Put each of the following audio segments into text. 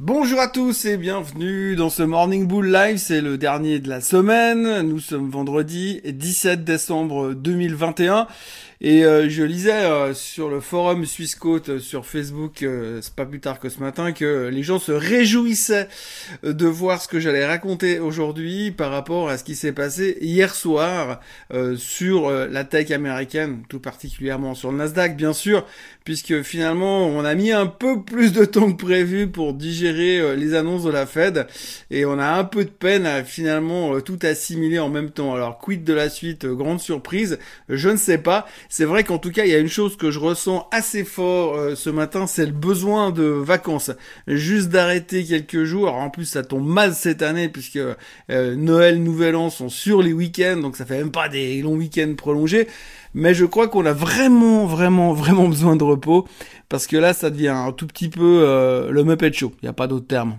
Bonjour à tous et bienvenue dans ce Morning Bull Live, c'est le dernier de la semaine, nous sommes vendredi 17 décembre 2021 et je lisais sur le forum Swissquote sur Facebook, c'est pas plus tard que ce matin, que les gens se réjouissaient de voir ce que j'allais raconter aujourd'hui par rapport à ce qui s'est passé hier soir sur la tech américaine, tout particulièrement sur le Nasdaq bien sûr, puisque finalement on a mis un peu plus de temps que prévu pour digérer les annonces de la Fed et on a un peu de peine à finalement tout assimiler en même temps. Alors quid de la suite, grande surprise, je ne sais pas. C'est vrai qu'en tout cas il y a une chose que je ressens assez fort ce matin, c'est le besoin de vacances, juste d'arrêter quelques jours. Alors, en plus ça tombe mal cette année puisque Noël, Nouvel An sont sur les week-ends, donc ça fait même pas des longs week-ends prolongés. Mais je crois qu'on a vraiment besoin de repos, parce que là, ça devient un tout petit peu le Muppet Show. Il n'y a pas d'autre terme.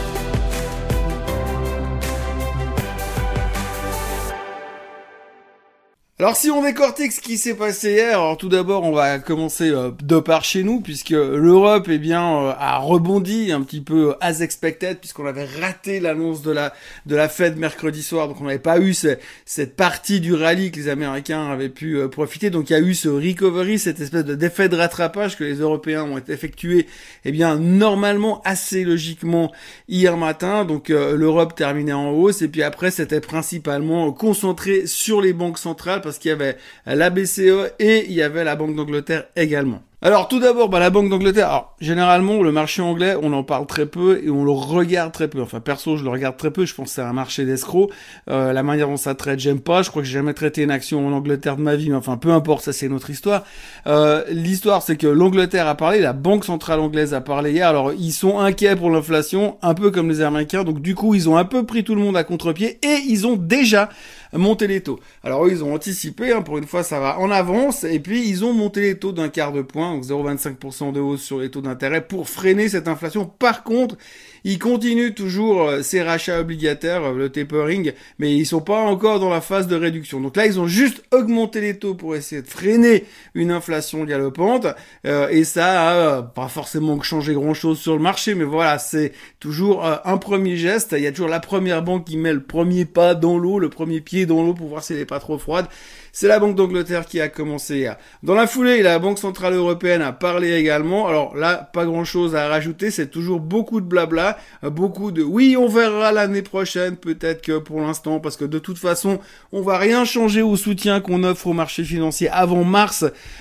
Alors si on décortique ce qui s'est passé hier, alors tout d'abord on va commencer de par chez nous, puisque l'Europe a rebondi un petit peu as expected, puisqu'on avait raté l'annonce de la Fed mercredi soir, donc on n'avait pas eu cette partie du rallye que les Américains avaient pu profiter, donc il y a eu ce recovery, cette espèce d'effet de rattrapage que les Européens ont effectué, normalement assez logiquement hier matin, donc l'Europe terminait en hausse, et puis après c'était principalement concentré sur les banques centrales, parce qu'il y avait la BCE et il y avait la Banque d'Angleterre également. Alors tout d'abord, la Banque d'Angleterre, alors généralement le marché anglais, on en parle très peu et on le regarde très peu. Enfin perso, je le regarde très peu, je pense que c'est un marché d'escrocs. La manière dont ça traite, j'aime pas. Je crois que j'ai jamais traité une action en Angleterre de ma vie, mais enfin peu importe, ça c'est notre histoire. L'histoire c'est que l'Angleterre a parlé, la Banque centrale anglaise a parlé hier. Alors ils sont inquiets pour l'inflation, un peu comme les Américains, donc du coup ils ont un peu pris tout le monde à contre-pied et ils ont déjà monté les taux. Alors eux, ils ont anticipé, pour une fois ça va en avance, et puis ils ont monté les taux d'un quart de point, donc 0,25% de hausse sur les taux d'intérêt pour freiner cette inflation. Par contre, ils continuent toujours ces rachats obligataires, le tapering, mais ils sont pas encore dans la phase de réduction. Donc là, ils ont juste augmenté les taux pour essayer de freiner une inflation galopante, et ça a pas forcément changé grand-chose sur le marché, mais voilà, c'est toujours un premier geste. Il y a toujours la première banque qui met le premier pas dans l'eau, le premier pied dans l'eau pour voir si elle est pas trop froide. C'est la Banque d'Angleterre qui a commencé hier. Dans la foulée, la Banque Centrale Européenne a parlé également. Alors là, pas grand-chose à rajouter, c'est toujours beaucoup de blabla, beaucoup de « oui, on verra l'année prochaine, peut-être que pour l'instant, parce que de toute façon, on va rien changer au soutien qu'on offre au marché financier avant mars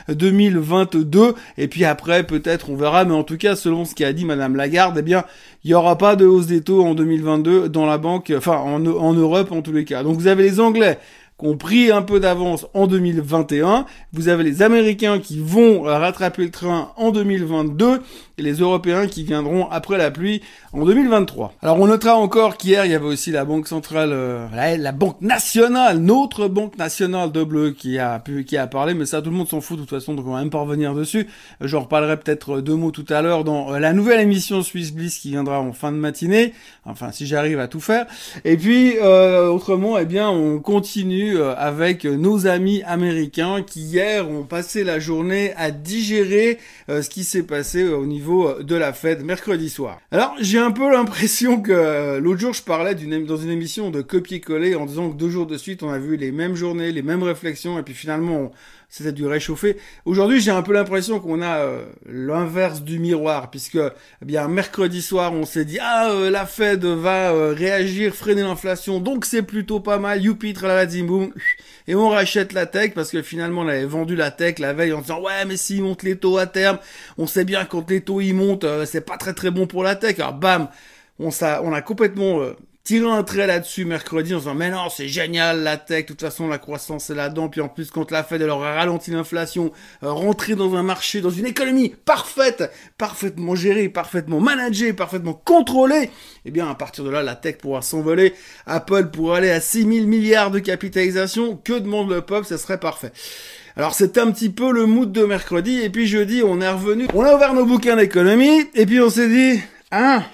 2022, et puis après, peut-être, on verra, mais en tout cas, selon ce qu'a dit Madame Lagarde, il y aura pas de hausse des taux en 2022 dans la banque, enfin, en Europe en tous les cas. Donc vous avez les Anglais qui ont pris un peu d'avance en 2021, vous avez les Américains qui vont rattraper le train en 2022, et les Européens qui viendront après la pluie en 2023. Alors on notera encore qu'hier, il y avait aussi la Banque centrale, la Banque nationale, notre Banque nationale de bleu qui a parlé, mais ça tout le monde s'en fout de toute façon, donc on va même pas revenir dessus. J'en reparlerai peut-être deux mots tout à l'heure dans la nouvelle émission Swiss Bliss qui viendra en fin de matinée, enfin si j'arrive à tout faire. Et puis autrement, on continue avec nos amis américains qui hier ont passé la journée à digérer ce qui s'est passé au niveau de la Fed mercredi soir. Alors j'ai un peu l'impression que l'autre jour je parlais dans une émission de copier-coller en disant que 2 jours de suite on a vu les mêmes journées, les mêmes réflexions et puis finalement c'était du réchauffé. Aujourd'hui, j'ai un peu l'impression qu'on a l'inverse du miroir, puisque mercredi soir, on s'est dit la Fed va réagir, freiner l'inflation, donc c'est plutôt pas mal. Youpi, tralala, zim boum. Et on rachète la tech parce que finalement, on avait vendu la tech la veille en disant ouais, mais s'ils montent les taux à terme, on sait bien que quand les taux ils montent, c'est pas très bon pour la tech. Alors bam, on a complètement tirer un trait là-dessus mercredi en disant mais non c'est génial la tech, de toute façon la croissance est là-dedans, puis en plus quand la Fed elle aura ralenti l'inflation, rentrer dans un marché, dans une économie parfaite, parfaitement gérée, parfaitement managée, parfaitement contrôlée, à partir de là la tech pourra s'envoler, Apple pourra aller à 6 000 milliards de capitalisation, que demande le peuple, ça serait parfait. Alors c'était un petit peu le mood de mercredi, et puis jeudi on est revenu, on a ouvert nos bouquins d'économie, et puis on s'est dit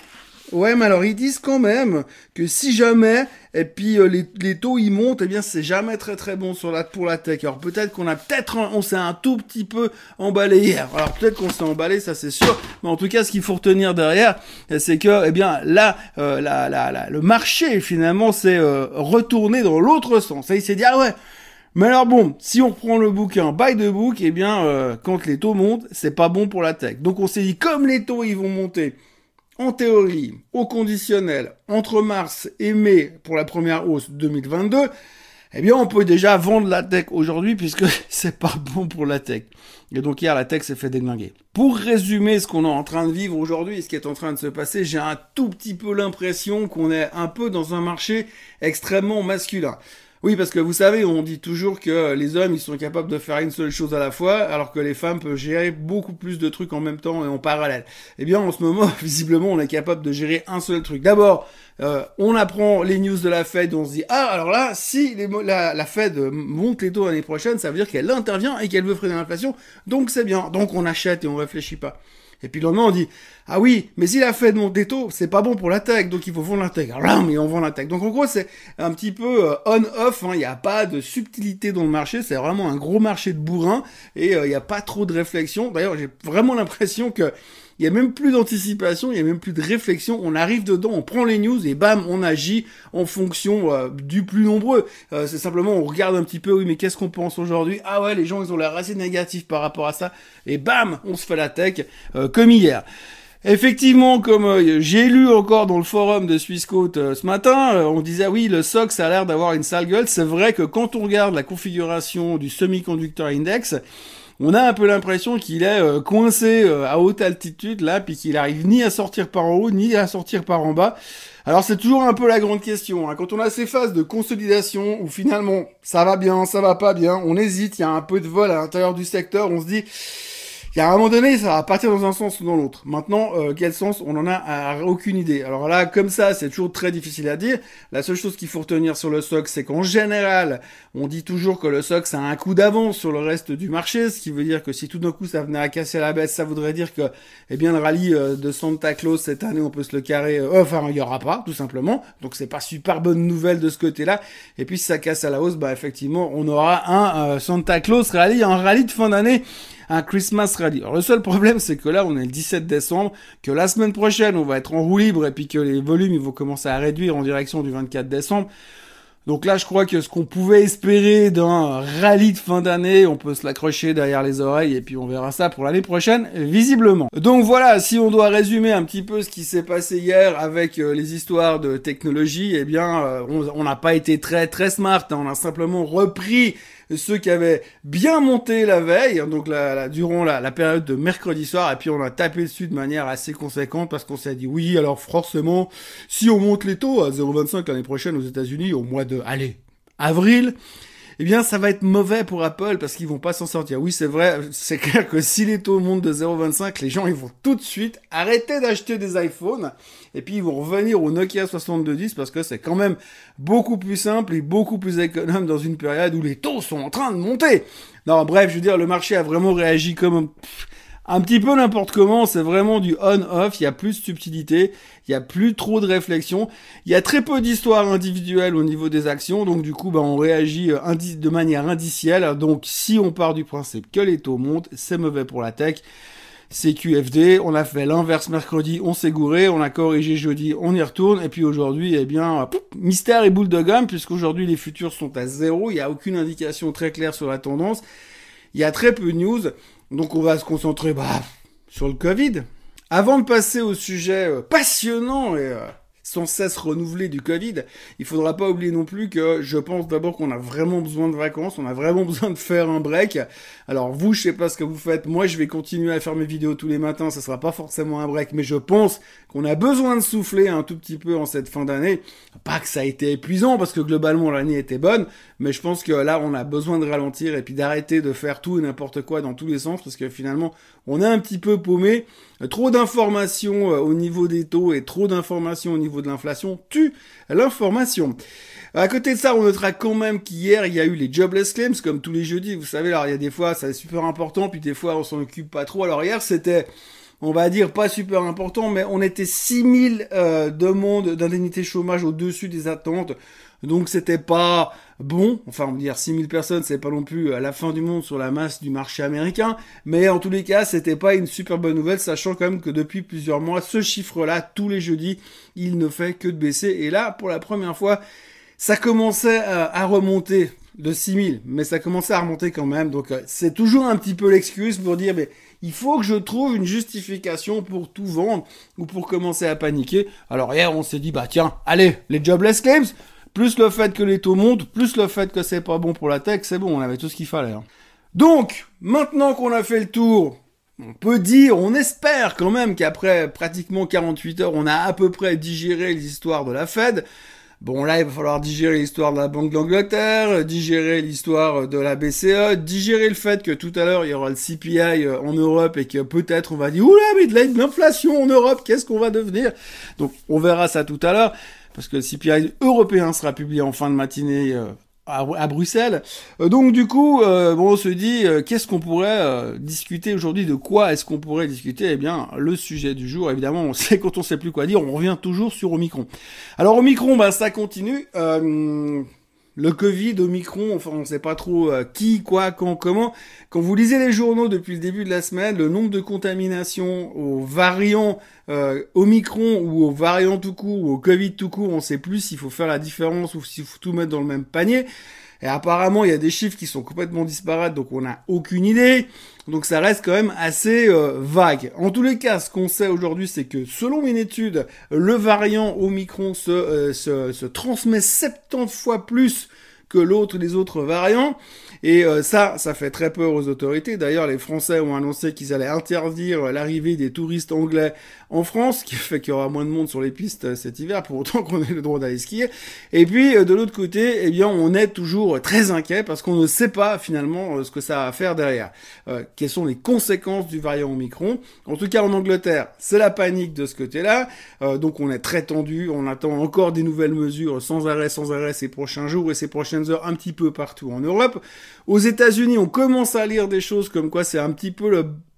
Ouais, mais alors ils disent quand même que si jamais, et puis les taux ils montent, eh bien c'est jamais très très bon pour la tech. Alors peut-être on s'est un tout petit peu emballé hier. Alors peut-être qu'on s'est emballé, ça c'est sûr. Mais en tout cas, ce qu'il faut retenir derrière, c'est que eh bien là, le marché finalement s'est retourné dans l'autre sens. Et il s'est dit ah ouais. Mais alors bon, si on reprend le bouquin by the book, eh bien quand les taux montent, c'est pas bon pour la tech. Donc on s'est dit comme les taux ils vont monter. En théorie, au conditionnel, entre mars et mai pour la première hausse 2022, eh bien, on peut déjà vendre la tech aujourd'hui puisque c'est pas bon pour la tech. Et donc hier, la tech s'est fait déglinguer. Pour résumer ce qu'on est en train de vivre aujourd'hui et ce qui est en train de se passer, j'ai un tout petit peu l'impression qu'on est un peu dans un marché extrêmement masculin. Oui, parce que vous savez, on dit toujours que les hommes, ils sont capables de faire une seule chose à la fois, alors que les femmes peuvent gérer beaucoup plus de trucs en même temps et en parallèle. Eh bien, en ce moment, visiblement, on est capable de gérer un seul truc. D'abord, on apprend les news de la Fed, on se dit, ah, alors là, si la Fed monte les taux l'année prochaine, ça veut dire qu'elle intervient et qu'elle veut freiner l'inflation, donc c'est bien. Donc on achète et on réfléchit pas. Et puis le lendemain, on dit, ah oui, mais si la Fed monte des taux, c'est pas bon pour la tech, donc il faut vendre la tech. Alors là, mais on vend la tech. Donc en gros, c'est un petit peu on-off, hein. Il n'y a pas de subtilité dans le marché, c'est vraiment un gros marché de bourrin, et il n'y a pas trop de réflexion. D'ailleurs, j'ai vraiment l'impression que il y a même plus d'anticipation, il y a même plus de réflexion. On arrive dedans, on prend les news et bam, on agit en fonction du plus nombreux. C'est simplement, on regarde un petit peu, oui, mais qu'est-ce qu'on pense aujourd'hui? Ah ouais, les gens, ils ont l'air assez négatifs par rapport à ça. Et bam, on se fait la tech comme hier. Effectivement, comme j'ai lu encore dans le forum de Swissquote ce matin, on disait oui, le SOX a l'air d'avoir une sale gueule. C'est vrai que quand on regarde la configuration du Semiconductor Index, on a un peu l'impression qu'il est coincé à haute altitude là, puis qu'il arrive ni à sortir par en haut, ni à sortir par en bas. Alors c'est toujours un peu la grande question, hein. Quand on a ces phases de consolidation où finalement ça va bien, ça va pas bien, on hésite, il y a un peu de vol à l'intérieur du secteur, on se dit... Il y a un moment donné, ça va partir dans un sens ou dans l'autre. Maintenant, quel sens, on en a aucune idée. Alors là, comme ça, c'est toujours très difficile à dire. La seule chose qu'il faut retenir sur le SOX, c'est qu'en général, on dit toujours que le SOX a un coup d'avance sur le reste du marché, ce qui veut dire que si tout d'un coup ça venait à casser la baisse, ça voudrait dire que, eh bien, le rallye de Santa Claus cette année, on peut se le carrer. Enfin, il y aura pas, tout simplement. Donc c'est pas super bonne nouvelle de ce côté-là. Et puis si ça casse à la hausse, bah effectivement, on aura un Santa Claus rallye, un rallye de fin d'année. Un Christmas rally. Alors le seul problème, c'est que là, on est le 17 décembre, que la semaine prochaine, on va être en roue libre et puis que les volumes, ils vont commencer à réduire en direction du 24 décembre. Donc là, je crois que ce qu'on pouvait espérer d'un rallye de fin d'année, on peut se l'accrocher derrière les oreilles et puis on verra ça pour l'année prochaine, visiblement. Donc voilà, si on doit résumer un petit peu ce qui s'est passé hier avec les histoires de technologie, eh bien, on n'a pas été très très smart, hein. On a simplement repris ceux qui avaient bien monté la veille, donc durant la période de mercredi soir, et puis on a tapé dessus de manière assez conséquente parce qu'on s'est dit oui, alors forcément, si on monte les taux à 0,25 l'année prochaine aux États-Unis au mois de, avril, eh bien ça va être mauvais pour Apple parce qu'ils vont pas s'en sortir. Oui, c'est vrai, c'est clair que si les taux montent de 0,25, les gens ils vont tout de suite arrêter d'acheter des iPhones et puis ils vont revenir au Nokia 6210 parce que c'est quand même beaucoup plus simple et beaucoup plus économe dans une période où les taux sont en train de monter. Non, bref, je veux dire, le marché a vraiment réagi comme un petit peu n'importe comment, c'est vraiment du on-off, il y a plus de subtilité, il y a plus trop de réflexion, il y a très peu d'histoires individuelles au niveau des actions, donc du coup, on réagit de manière indicielle. Donc si on part du principe que les taux montent, c'est mauvais pour la tech. C'est QFD, on a fait l'inverse mercredi, on s'est gouré, on a corrigé jeudi, on y retourne, et puis aujourd'hui, eh bien, mystère et boule de gomme, puisqu'aujourd'hui les futurs sont à zéro, il n'y a aucune indication très claire sur la tendance, il y a très peu de news, donc on va se concentrer sur le Covid. Avant de passer au sujet passionnant et sans cesse renouvelé du Covid, il faudra pas oublier non plus que je pense d'abord qu'on a vraiment besoin de vacances, on a vraiment besoin de faire un break. Alors vous, je sais pas ce que vous faites, moi je vais continuer à faire mes vidéos tous les matins, ça sera pas forcément un break, mais je pense qu'on a besoin de souffler un tout petit peu en cette fin d'année. Pas que ça a été épuisant, parce que globalement l'année était bonne, mais je pense que là on a besoin de ralentir et puis d'arrêter de faire tout et n'importe quoi dans tous les sens, parce que finalement on est un petit peu paumé. Trop d'informations au niveau des taux et trop d'informations au niveau de l'inflation tue l'information. À côté de ça, on notera quand même qu'hier, il y a eu les jobless claims, comme tous les jeudis. Vous savez, alors il y a des fois, c'est super important, puis des fois, on s'en occupe pas trop. Alors hier, c'était on va dire pas super important, mais on était 6000 demandes d'indemnité chômage au-dessus des attentes. Donc c'était pas bon, enfin on va dire 6000 personnes, c'est pas non plus la fin du monde sur la masse du marché américain, mais en tous les cas c'était pas une super bonne nouvelle, sachant quand même que depuis plusieurs mois, ce chiffre-là, tous les jeudis, il ne fait que de baisser, et là, pour la première fois, ça commençait à remonter de 6000, mais ça commençait à remonter quand même, donc c'est toujours un petit peu l'excuse pour dire, mais il faut que je trouve une justification pour tout vendre, ou pour commencer à paniquer. Alors hier, on s'est dit, bah tiens, allez, les jobless claims, plus le fait que les taux montent, plus le fait que c'est pas bon pour la tech, c'est bon, on avait tout ce qu'il fallait. Hein. Donc, maintenant qu'on a fait le tour, on peut dire, on espère quand même qu'après pratiquement 48 heures, on a à peu près digéré les histoires de la Fed. Bon, là, il va falloir digérer l'histoire de la Banque d'Angleterre, digérer l'histoire de la BCE, digérer le fait que tout à l'heure, il y aura le CPI en Europe et que peut-être on va dire, oula, mais de l'inflation en Europe, qu'est-ce qu'on va devenir? Donc, on verra ça tout à l'heure. Parce que le CPI européen sera publié en fin de matinée à Bruxelles. Donc du coup, on se dit, qu'est-ce qu'on pourrait discuter aujourd'hui? De quoi est-ce qu'on pourrait discuter? Eh bien, le sujet du jour, évidemment, on sait quand on sait plus quoi dire, on revient toujours sur Omicron. Alors Omicron, ça continue. Le Covid, Omicron, enfin on sait pas trop qui, quoi, quand, comment. Quand vous lisez les journaux depuis le début de la semaine, le nombre de contaminations aux variants Omicron ou aux variants tout court ou au Covid tout court, on sait plus s'il faut faire la différence ou s'il faut tout mettre dans le même panier. Et apparemment, il y a des chiffres qui sont complètement disparates, donc on n'a aucune idée. Donc ça reste quand même assez vague. En tous les cas, ce qu'on sait aujourd'hui, c'est que selon une étude, le variant Omicron se transmet 70 fois plus que les autres variants. Et ça fait très peur aux autorités. D'ailleurs, les Français ont annoncé qu'ils allaient interdire l'arrivée des touristes anglais en France, ce qui fait qu'il y aura moins de monde sur les pistes cet hiver, pour autant qu'on ait le droit d'aller skier. Et puis, de l'autre côté, eh bien, on est toujours très inquiet parce qu'on ne sait pas finalement ce que ça va faire derrière. Quelles sont les conséquences du variant Omicron? En tout cas, en Angleterre, c'est la panique de ce côté-là. Donc, on est très tendu. On attend encore des nouvelles mesures sans arrêt ces prochains jours et ces prochaines heures un petit peu partout en Europe. Aux États-Unis, on commence à lire des choses comme quoi c'est un petit peu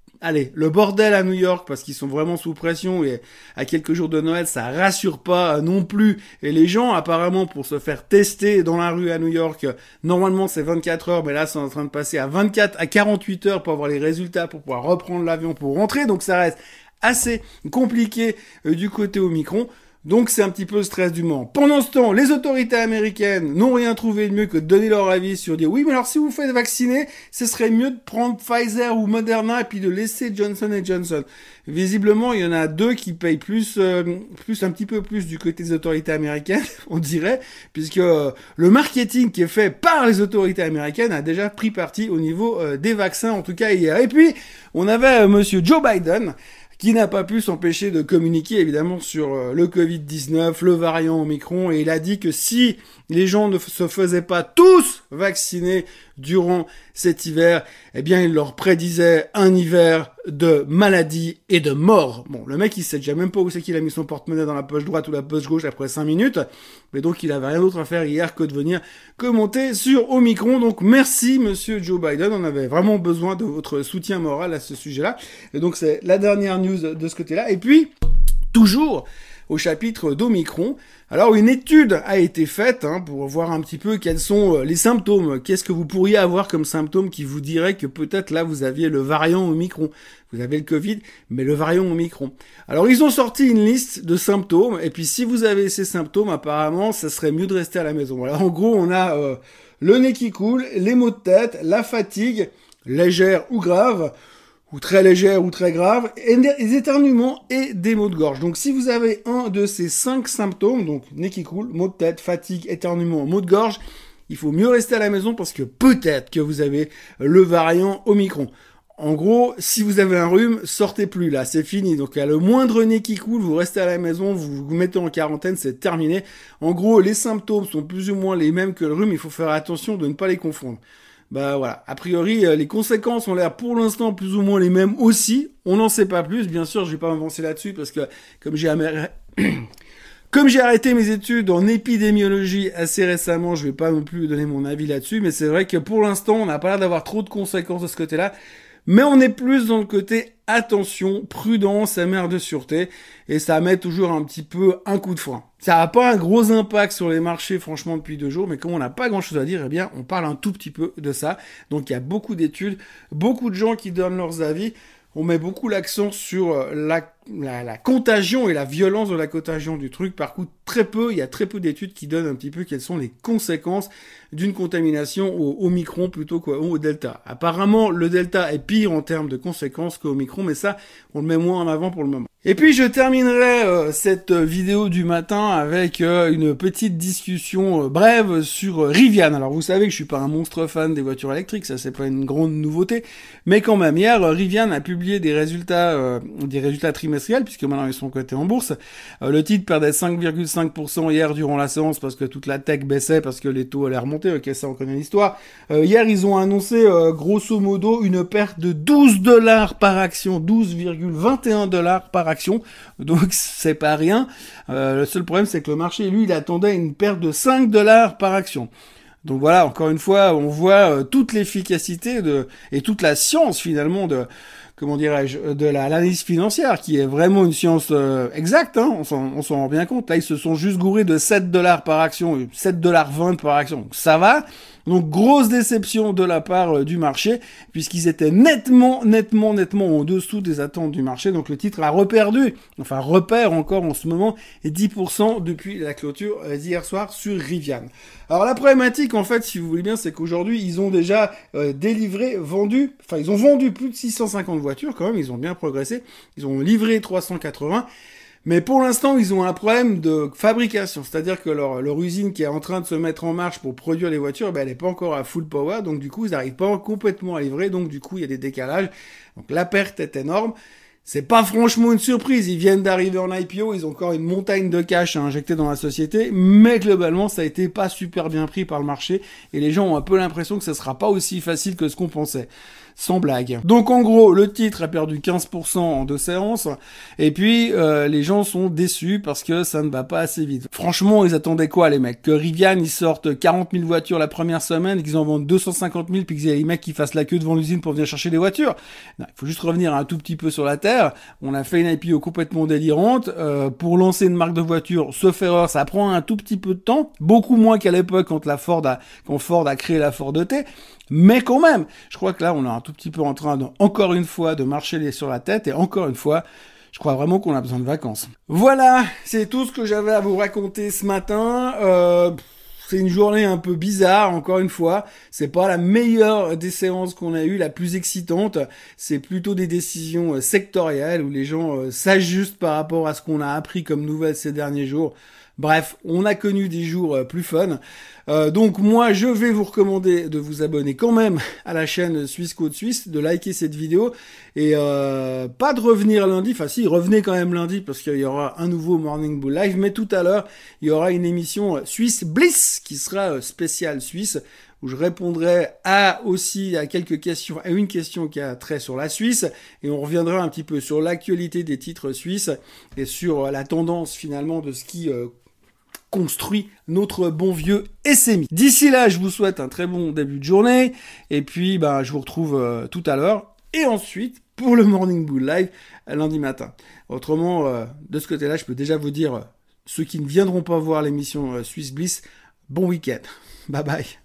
le bordel à New York parce qu'ils sont vraiment sous pression et à quelques jours de Noël, ça rassure pas non plus. Et les gens, apparemment, pour se faire tester dans la rue à New York, normalement c'est 24 heures, mais là c'est en train de passer à 24 à 48 heures pour avoir les résultats, pour pouvoir reprendre l'avion pour rentrer. Donc ça reste assez compliqué du côté Omicron. Donc c'est un petit peu le stress du moment. Pendant ce temps, les autorités américaines n'ont rien trouvé de mieux que de donner leur avis sur dire oui, mais alors si vous faites vacciner, ce serait mieux de prendre Pfizer ou Moderna et puis de laisser Johnson & Johnson. Visiblement, il y en a deux qui payent plus un petit peu plus du côté des autorités américaines, on dirait, puisque le marketing qui est fait par les autorités américaines a déjà pris parti au niveau des vaccins, en tout cas hier. Et puis, on avait monsieur Joe Biden, qui n'a pas pu s'empêcher de communiquer évidemment sur le Covid-19, le variant Omicron, et il a dit que si les gens ne se faisaient pas tous vacciner durant cet hiver, eh bien il leur prédisait un hiver de maladie et de mort. Bon, le mec il sait déjà même pas où c'est qu'il a mis son porte-monnaie, dans la poche droite ou la poche gauche après 5 minutes, mais donc il avait rien d'autre à faire hier que de venir commenter sur Omicron. Donc merci monsieur Joe Biden, on avait vraiment besoin de votre soutien moral à ce sujet-là. Et donc c'est la dernière news de ce côté-là. Et puis, toujours au chapitre d'Omicron. Alors une étude a été faite pour voir un petit peu quels sont les symptômes. Qu'est-ce que vous pourriez avoir comme symptômes qui vous dirait que peut-être là vous aviez le variant Omicron. Vous avez le Covid, mais le variant Omicron. Alors ils ont sorti une liste de symptômes, et puis si vous avez ces symptômes, apparemment, ça serait mieux de rester à la maison. Alors en gros, on a le nez qui coule, les maux de tête, la fatigue, légère ou grave, ou très légère ou très grave, et des éternuements et des maux de gorge. Donc si vous avez un de ces 5 symptômes, donc nez qui coule, maux de tête, fatigue, éternuement, maux de gorge, il faut mieux rester à la maison parce que peut-être que vous avez le variant Omicron. En gros, si vous avez un rhume, sortez plus là, c'est fini. Donc à le moindre nez qui coule, vous restez à la maison, vous vous mettez en quarantaine, c'est terminé. En gros, les symptômes sont plus ou moins les mêmes que le rhume, il faut faire attention de ne pas les confondre. Bah voilà, a priori, les conséquences ont l'air pour l'instant plus ou moins les mêmes aussi. On n'en sait pas plus, bien sûr, je vais pas m'avancer là-dessus parce que comme j'ai arrêté mes études en épidémiologie assez récemment, je vais pas non plus donner mon avis là-dessus, mais c'est vrai que pour l'instant, on n'a pas l'air d'avoir trop de conséquences de ce côté-là. Mais on est plus dans le côté attention, prudence, mère de sûreté, et ça met toujours un petit peu un coup de frein. Ça n'a pas un gros impact sur les marchés, franchement, depuis 2 jours, mais comme on n'a pas grand-chose à dire, eh bien, on parle un tout petit peu de ça. Donc, il y a beaucoup d'études, beaucoup de gens qui donnent leurs avis. On met beaucoup l'accent sur la contagion et la violence de la contagion du truc. Par contre, il y a très peu d'études qui donnent un petit peu quelles sont les conséquences d'une contamination au Omicron plutôt qu'au Delta. Apparemment, le Delta est pire en termes de conséquences qu'au Omicron, mais ça, on le met moins en avant pour le moment. Et puis, je terminerai cette vidéo du matin avec une petite discussion brève sur Rivian. Alors, vous savez que je suis pas un monstre fan des voitures électriques, ça c'est pas une grande nouveauté, mais quand même, hier, Rivian a publié des résultats trimestriels, puisque maintenant ils sont cotés en bourse. Le titre perdait 5,5% hier durant la séance parce que toute la tech baissait, parce que les taux allaient remonter. Ok, ça on connaît l'histoire. Hier, ils ont annoncé grosso modo une perte de $12 par action, 12,21 $ par action. Donc c'est pas rien. Le seul problème, c'est que le marché, lui, il attendait une perte de 5 $ par action. Donc voilà, encore une fois, on voit toute l'efficacité et toute la science finalement de l'analyse financière, qui est vraiment une science exacte, hein, on s'en rend bien compte. Là, ils se sont juste gourés de 7 $ par action, 7,20 $ par action. Donc ça va. Donc grosse déception de la part du marché, puisqu'ils étaient nettement en dessous des attentes du marché. Donc le titre a repère encore en ce moment 10% depuis la clôture d'hier soir sur Rivian. Alors la problématique, en fait, si vous voulez bien, c'est qu'aujourd'hui, ils ont déjà ils ont vendu plus de 650 voitures quand même, ils ont bien progressé. Ils ont livré 380. Mais pour l'instant, ils ont un problème de fabrication, c'est-à-dire que leur usine qui est en train de se mettre en marche pour produire les voitures, elle n'est pas encore à full power, donc du coup, ils n'arrivent pas complètement à livrer, donc du coup, il y a des décalages. Donc la perte est énorme. C'est pas franchement une surprise, ils viennent d'arriver en IPO, ils ont encore une montagne de cash à injecter dans la société, mais globalement, ça a été pas super bien pris par le marché, et les gens ont un peu l'impression que ça sera pas aussi facile que ce qu'on pensait. Sans blague. Donc en gros, le titre a perdu 15% en 2 séances, et puis les gens sont déçus parce que ça ne va pas assez vite. Franchement, ils attendaient quoi les mecs? Que Rivian, ils sortent 40 000 voitures la première semaine, et qu'ils en vendent 250 000, puis qu'il y a les mecs qui fassent la queue devant l'usine pour venir chercher des voitures? Non, il faut juste revenir un tout petit peu sur la terre. On a fait une IPO complètement délirante. Pour lancer une marque de voiture, se faire erreur, ça prend un tout petit peu de temps, beaucoup moins qu'à l'époque quand Ford a créé la Ford E-T. Mais quand même, je crois que là, on est un tout petit peu en train encore une fois de marcher sur la tête, et encore une fois, je crois vraiment qu'on a besoin de vacances. Voilà, c'est tout ce que j'avais à vous raconter ce matin. C'est une journée un peu bizarre, encore une fois. C'est pas la meilleure des séances qu'on a eues, la plus excitante. C'est plutôt des décisions sectorielles où les gens s'ajustent par rapport à ce qu'on a appris comme nouvelles ces derniers jours. Bref, on a connu des jours plus fun. Donc moi, je vais vous recommander de vous abonner quand même à la chaîne Suisse Côte Suisse, de liker cette vidéo et pas de revenir lundi. Enfin si, revenez quand même lundi parce qu'il y aura un nouveau Morning Bull Live. Mais tout à l'heure, il y aura une émission Suisse Bliss qui sera spéciale Suisse, où je répondrai à quelques questions, à une question qui a trait sur la Suisse, et on reviendra un petit peu sur l'actualité des titres suisses et sur la tendance finalement de ce qui construit notre bon vieux SMI. D'ici là, je vous souhaite un très bon début de journée, et puis je vous retrouve tout à l'heure, et ensuite pour le Morning Bull Live lundi matin. Autrement, de ce côté-là, je peux déjà vous dire, ceux qui ne viendront pas voir l'émission Suisse Bliss, bon week-end. Bye bye.